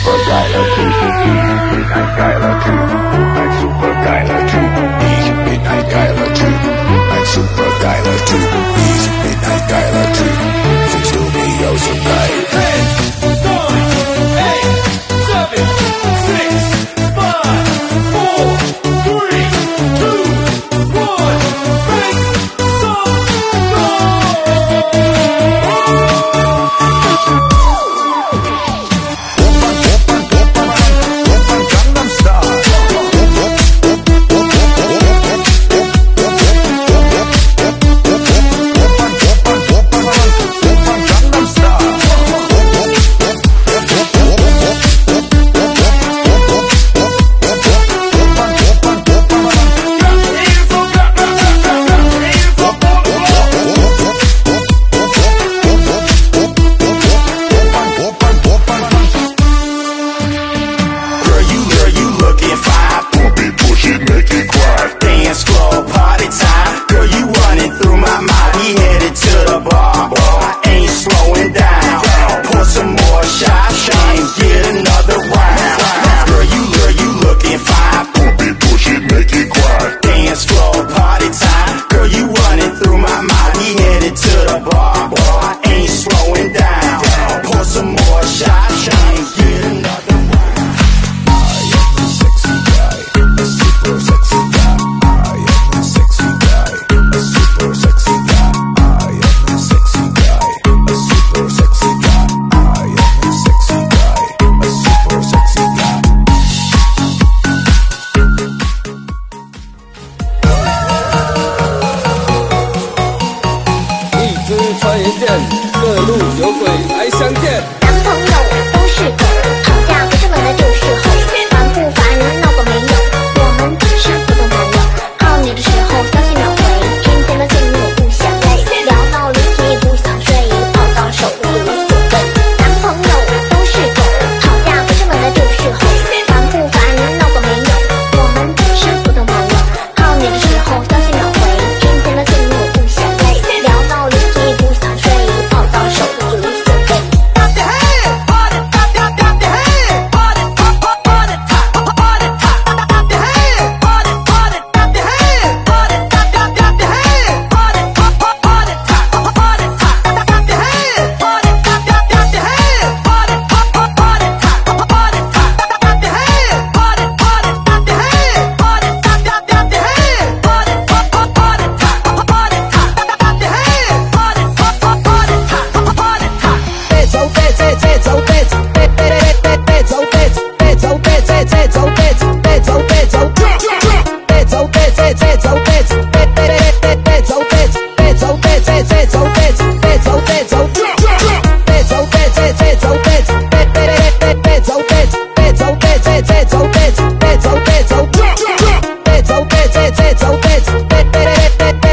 super geil了 Typ, ich bin ein geiler Typ, ein super geiler Typ, ich bin ein geiler Typ, ein super geiler Typ, ich bin ein geiler Typ, findest du mich auch so geil? 10, 9, 8, 7, 6, 5, 4, 3, 2, 1, make some 各路有鬼来相见。 男朋友都是狗，吵架不是为了就是吼，烦不烦闹过没有？我们只是普通朋友，泡你的时候消息秒回，春天的静谧不想累，聊到离题不想睡，泡到手无所谓。男朋友都是狗，吵架不是为了就是吼，烦不烦闹过没有？我们只是普通朋友，泡你的时候消息秒回，春天的静谧不想累，聊到离题不想睡，泡到手无所谓。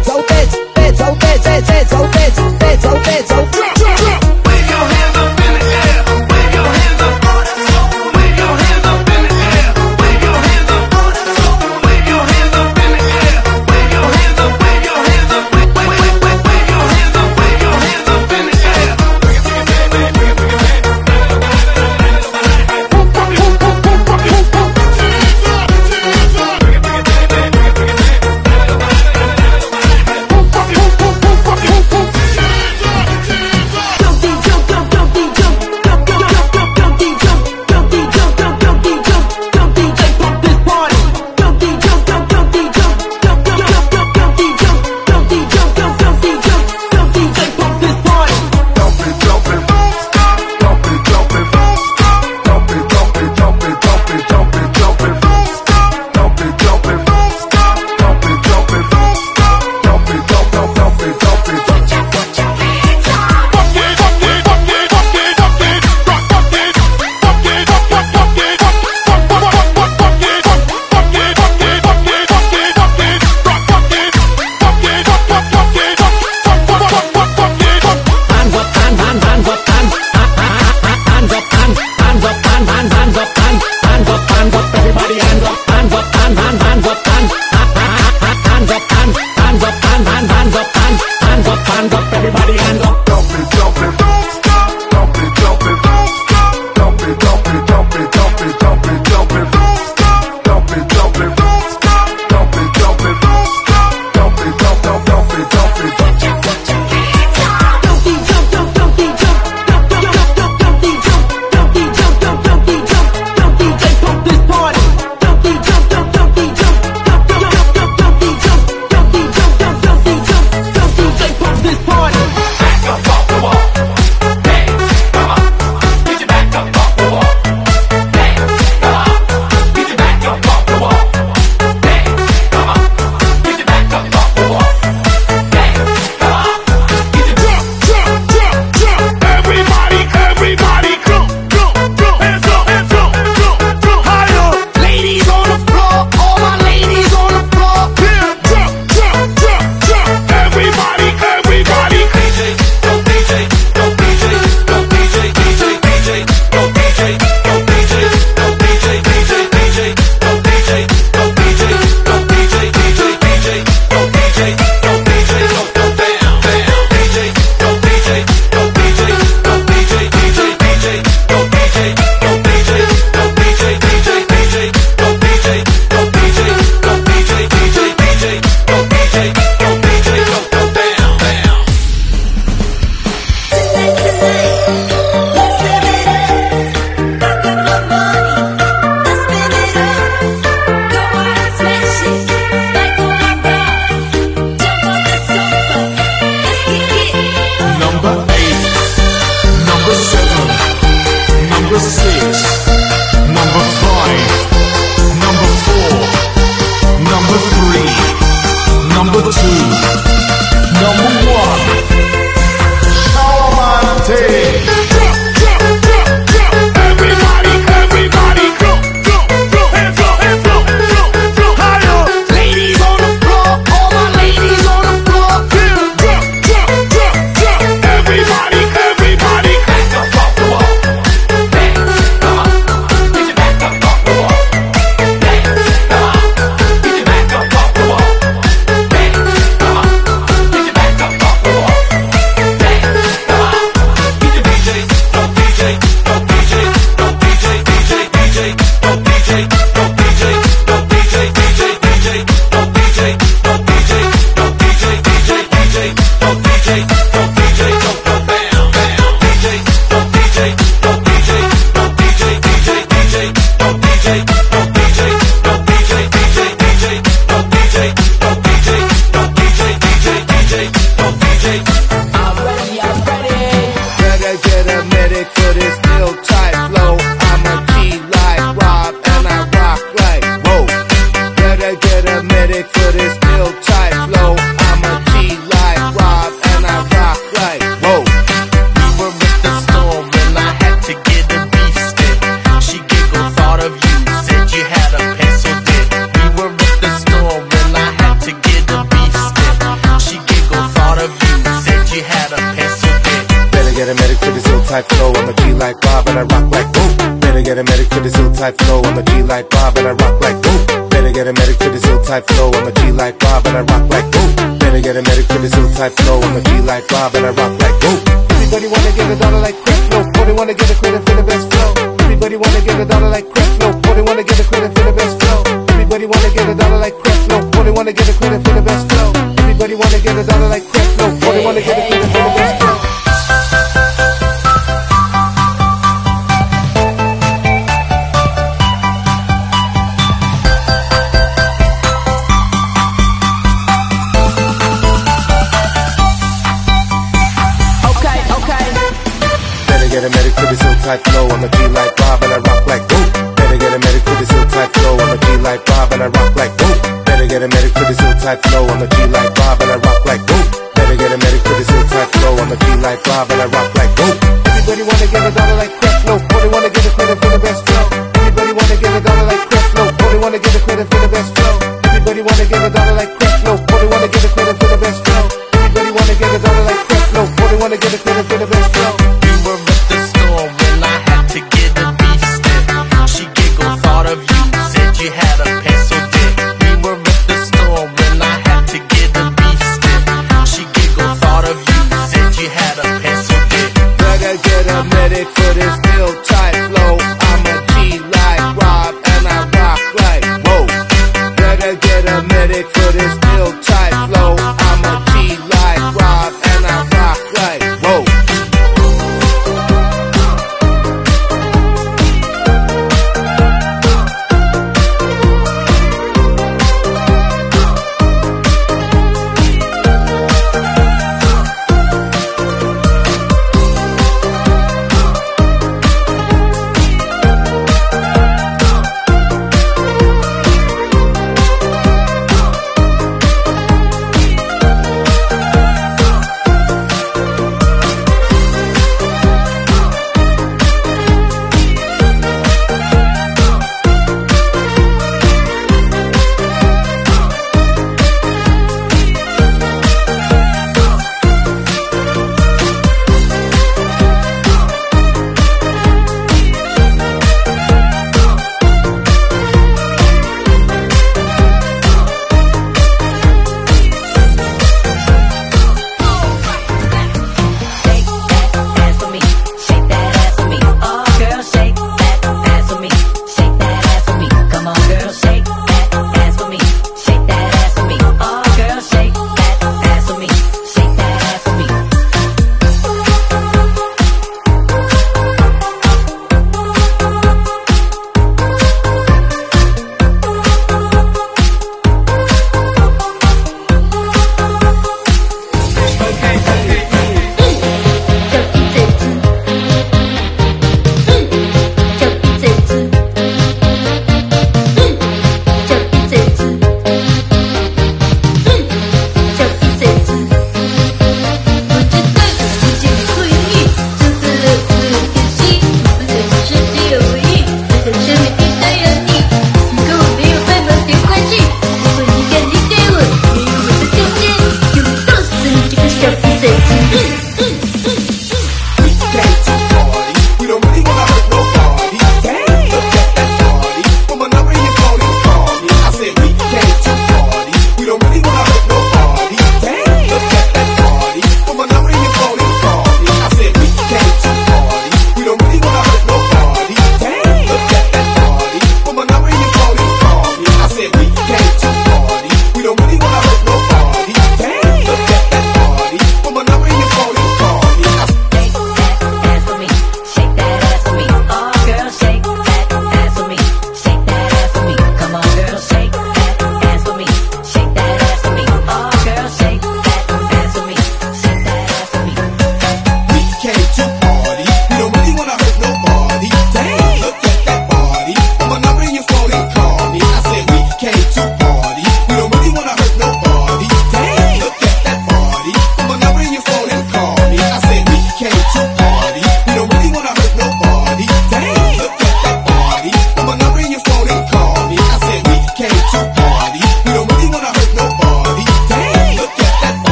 Wave your hands up in the 7, number 6, number 5, number 4, number 3, number 2, number 1. Shalamante. Type flow, I'm a G like Bob and I rock like whoa. Better get a medic for this ill type flow, I'm a G like Bob and I rock like whoa. Better get a medic for this ill type flow, I'm a G like Bob and I rock like whoa. Better get a medic for this ill type flow, I'm a G like Bob and I rock like whoa. Everybody wanna get $1 like Creflo, or they wanna get a credit for the best flow. Everybody wanna get $1 like Creflo, or they wanna get a credit for the best flow. Everybody wanna get $1 like Creflo, or they wanna get a credit for the best flow. Everybody wanna get $1 like Creflo, or they wanna get a credit for the best flow. Get a medic for this ill type flow, I'm a G like Bob and I rock like whoa. Better get a medic for this ill type flow, I'm a G like Bob and I rock like whoa. Better get a medic for this ill type flow, I'm a G like Bob and I rock like whoa. Better get a medic for this ill type flow, I'm a G like Bob and I rock like whoa. Everybody wanna get $1 like Creflo, or they wanna get a credit for the best flow. Everybody wanna get $1 like Creflo, or they wanna get a credit for the best flow. Everybody wanna get $1 like Creflo, or they wanna get a credit for the best flow. Everybody wanna get $1 like Creflo, or they wanna get a credit for the best flow. You had a pencil dip. We were at the store when I had to get a beef stick. She giggled, thought of you, said you had a pencil dip. Better get a medic for this ill type flow, I'm a G like Rob and I rock like whoa. Better get a medic for this ill type